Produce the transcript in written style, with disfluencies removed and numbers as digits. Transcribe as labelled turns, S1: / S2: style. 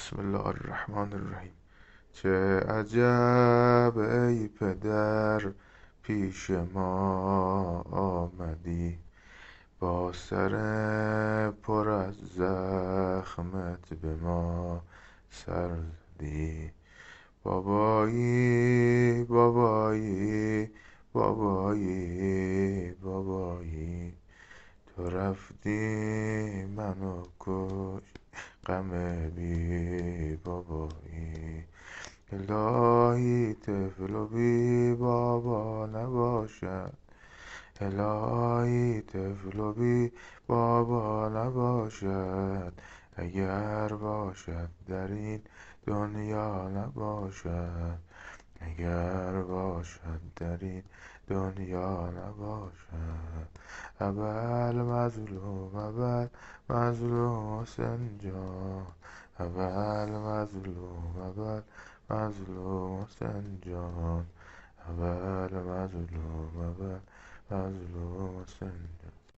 S1: بسم الله الرحمن الرحیم. چه عجب ای پدر پیش ما آمدی، با سر پر از زخمت به ما سر زدی. بابایی بابایی بابایی بابایی، تو رفتی منو کش غم بی بابایی. الهی طفل و بی بابا نباشد، الهی طفل و بی بابا نباشد، اگر باشد در این دنیا نباشد، اگر باشد در این دنیا نباشد. اول مظلوم اول مظلوم حسین جان، اول مظلوم اول مظلوم حسین جان، اول مظلوم اول مظلوم حسین جان.